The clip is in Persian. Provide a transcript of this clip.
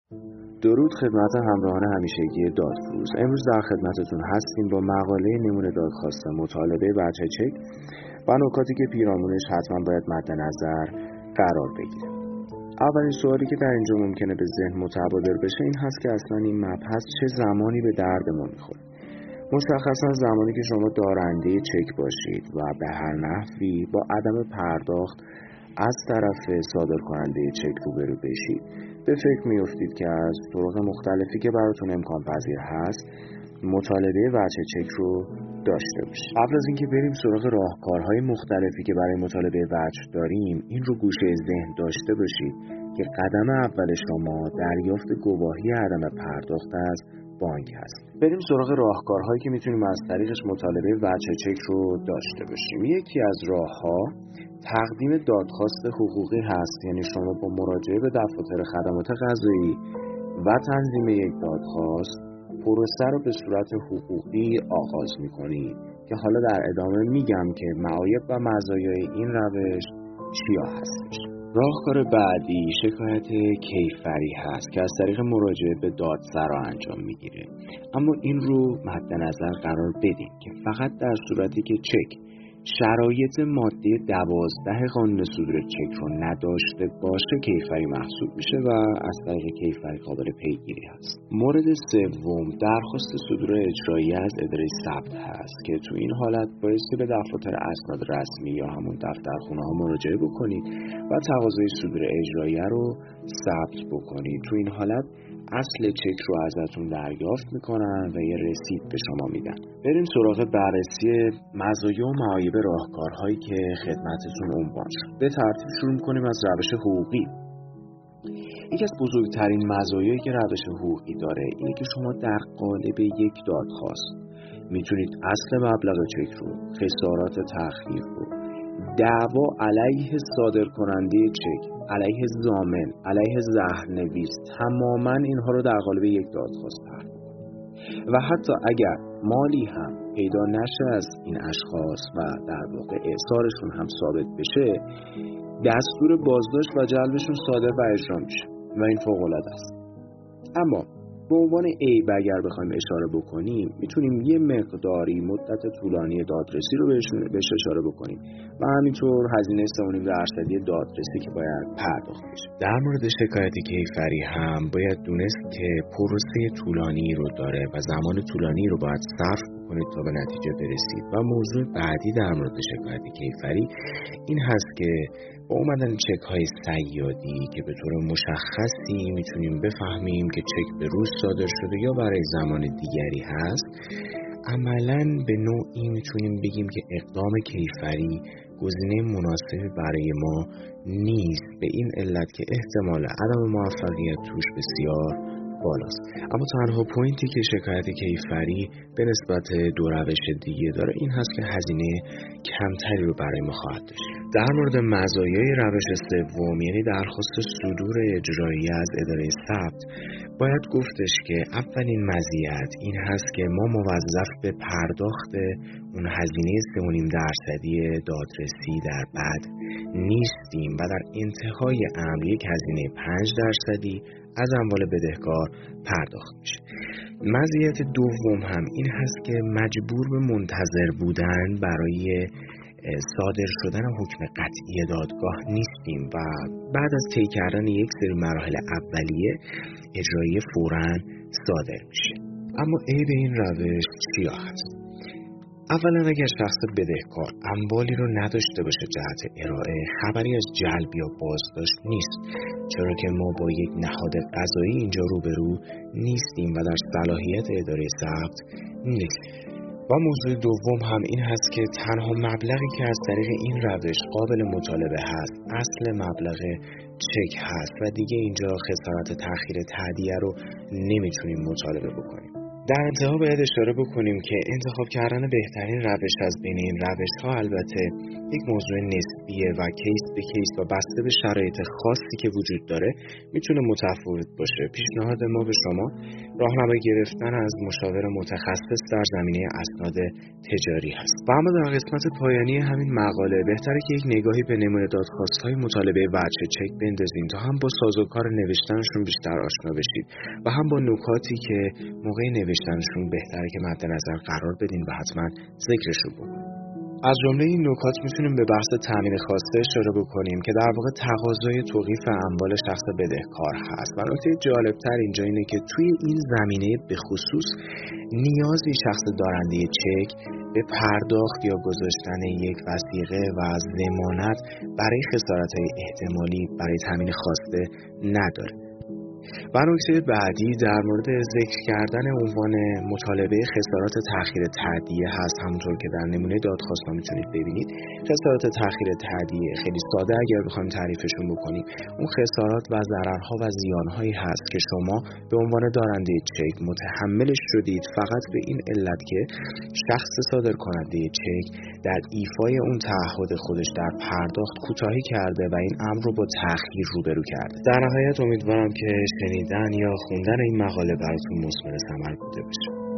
درود خدمت همراهان همیشگی دادفروش. امروز در خدمتتون هستیم با مقاله نمونه دادخواست مطالبه بچه چک و نکاتی که پیرامونش حتما باید مد نظر قرار بگیره. اولین سوالی که در اینجا ممکنه به ذهن متبادر بشه این هست که اصلا این مبحث چه زمانی به درد ما میخوره. مشخصا زمانی که شما دارنده چک باشید و به هر نحوی با عدم پرداخت از طرف صادر کننده چک روبرو بشید، به فکر میافتید که از طرق مختلفی که براتون امکان پذیر هست مطالبه وجه چک رو داشته باشید. قبل از اینکه بریم سراغ راهکارهای مختلفی که برای مطالبه وجه داریم، این رو گوشه ذهن داشته باشید که قدم اول شما دریافت گواهی عدم پرداخت از بانک هست. بریم سراغ راهکارهایی که میتونیم از طریقش مطالبه وجه چک رو داشته باشیم. یکی از راهها تقدیم دادخواست حقوقی هست، یعنی شما با مراجعه به دفاتر خدمات قضایی و تنظیم یک دادخواست پروسه رو به صورت حقوقی آغاز میکنید که حالا در ادامه میگم که معایب و مزایای این روش چیا هستش. راهکار بعدی شکایت کیفری هست که از طریق مراجعه به دادسرا انجام میگیره، اما این رو مد نظر قرار بدین که فقط در صورتی که چک شرایط ماده 12 قانون صدور چک رو نداشته باشه کیفری محسوب میشه و از طریق کیفری قابل پیگیری هست. مورد سوم درخواست صدور اجرایی از اداره ثبت هست که تو این حالت بایستی به دفاتر اسناد رسمی یا همون دفترخونه ها مراجعه بکنید و تقاضای صدور اجرایی رو ثبت بکنید. تو این حالت اصل چک رو ازتون دریافت میکنن و یه رسید به شما میدن. بریم سراغ بررسی مزایا و معایب راهکارهایی که خدمتتون عنوان شد. به ترتیب شروع میکنیم از روش حقوقی. یکی از بزرگترین مزایایی که روش حقوقی داره اینه که شما در قالب یک دادخواست میتونید اصل مبلغ چک رو، خسارات تأخیر رو، دعوا علیه صادر کننده چک، علیه ضامن، علیه زهرنویس، تماما اینها رو در قالب یک دادخواست پرداخت و حتی اگر مالی هم پیدا نشه از این اشخاص و در واقع اعصارشون هم ثابت بشه، دستور بازداشت و جلبشون صادر و اجرا میشه و این فوق العاده است. اما به عنوان عیب اگر بخوایم اشاره بکنیم میتونیم یه مقداری مدت طولانی دادرسی رو بهش اشاره بکنیم و همینطور هزینه 3.5% دادرسی که باید پرداخت بشه. در مورد شکایت کیفری هم باید دونست که پروسه طولانی رو داره و زمان طولانی رو باید صرف بکنید تا به نتیجه برسید. و موضوع بعدی در مورد شکایت کیفری این هست که با اومدن چک های صیادی که به طور مشخصی میتونیم بفهمیم که چک به روز صادر شده یا برای زمان دیگری هست، عملاً به نوعی میتونیم بگیم که اقدام کیفری گزینه مناسبی برای ما نیست، به این علت که احتمال عدم موفقیت توش بسیار بالاست. اما تنها پوینتی که شکایت کیفری به نسبت دو روش دیگه داره این هست که هزینه کمتری رو برای ما خواهد داشت. در مورد مزایای روش سوم یعنی درخواست صدور اجرایی از اداره ثبت باید گفتش که اولین مزیت این هست که ما موظف به پرداخت اون هزینه 3.5% دادرسی در بعد نیستیم و در انتهای امر یک هزینه 5% از اموال بدهکار پرداخت میشه. مزیت دوم هم این هست که مجبور به منتظر بودن برای صادر شدن حکم قطعی دادگاه نیستیم و بعد از طی کردن یک سری مراحل اولیه اجرایی فوراً صادر میشه. اما عیب این روش چیا هست؟ اولا اگر شخص بدهکار اموالی رو نداشته باشه جهت ارائه، خبری از جلب یا بازداشت نیست، چرا که ما با یک نهاد قضایی اینجا روبرو نیستیم و در صلاحیت اداره ثبت نیست. و موضوع دوم هم این هست که تنها مبلغی که از طریق این روش قابل مطالبه هست اصل مبلغ چک هست و دیگه اینجا خسارت تأخیر تادیه رو نمیتونیم مطالبه بکنیم. در انتها باید اشاره بکنیم که انتخاب کردن بهترین روش از بین این روش‌ها البته یک موضوع نسبیه و کیس به کیس و بسته به شرایط خاصی که وجود داره میتونه متفاوت باشه. پیشنهاد ما به شما راهنمایی گرفتن از مشاور متخصص در زمینه اسناد تجاری هست. و اما در قسمت پایانی همین مقاله بهتره که یک نگاهی به نمونه دادخواست‌های مطالبه وجه چک بندازیم تا هم با سازوکار نوشتنشون بیشتر آشنا بشید و هم با نکاتی که موقع نوشتنشون بهتره که مد نظر قرار بدین و حتما ذکرش رو بکنیم. از جمله این نکات میتونیم به بحث تامین خواسته اشاره بکنیم که در واقع تقاضای توقیف اموال شخص بدهکار هست و نکته جالبتر اینجا اینه که توی این زمینه به خصوص نیازی شخص دارنده چک به پرداخت یا گذاشتن یک وثیقه و ضمانت برای خسارت‌های احتمالی برای تامین خواسته نداره. و نکته بعدی در مورد ذکر کردن عنوان مطالبه خسارات تأخیر تادیه هست. همونطور که در نمونه دادخواست میتونید ببینید خسارات تأخیر تادیه خیلی ساده اگر بخوایم تعریفشون بکنیم اون خسارات و ضررها و زیانهایی هست که شما به عنوان دارنده چک متحملش شدید فقط به این علت که شخص صادر کننده چک در ایفای اون تعهد خودش در پرداخت کوتاهی کرده و این امر رو با تأخیر روبرو کرده. در نهایت امیدوارم که شنیدن یا خوندن این مقاله براتون مثمر ثمر بوده باشه.